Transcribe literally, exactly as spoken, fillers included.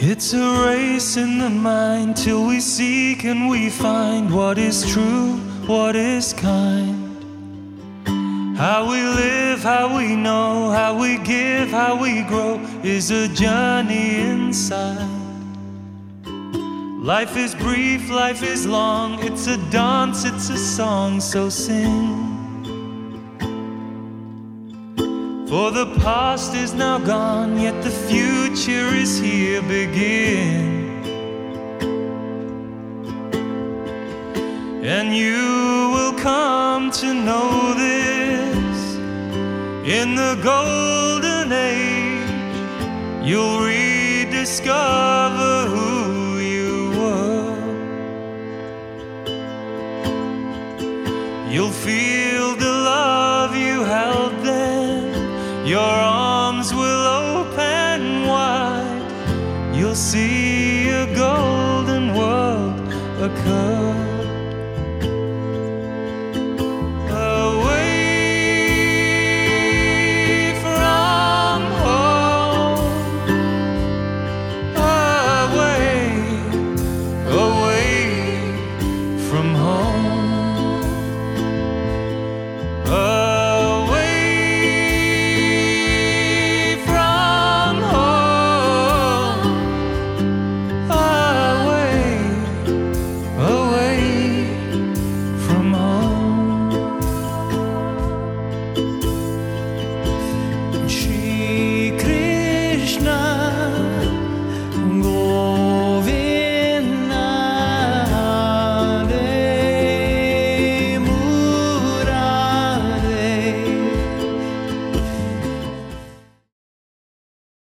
It's a race in the mind till we seek and we find what is true, what is kind. How we live, how we know, how we give, how we grow is a journey inside. Life is brief, life is long, it's a dance, it's a song, so sing. For the past is now gone, yet the future is here, begin. And you will come to know this. In the golden age, you'll rediscover who you were. You'll feel the love you held then. Your arms will open wide. You'll see a golden world occur. Away from home, away, away from home. Krishna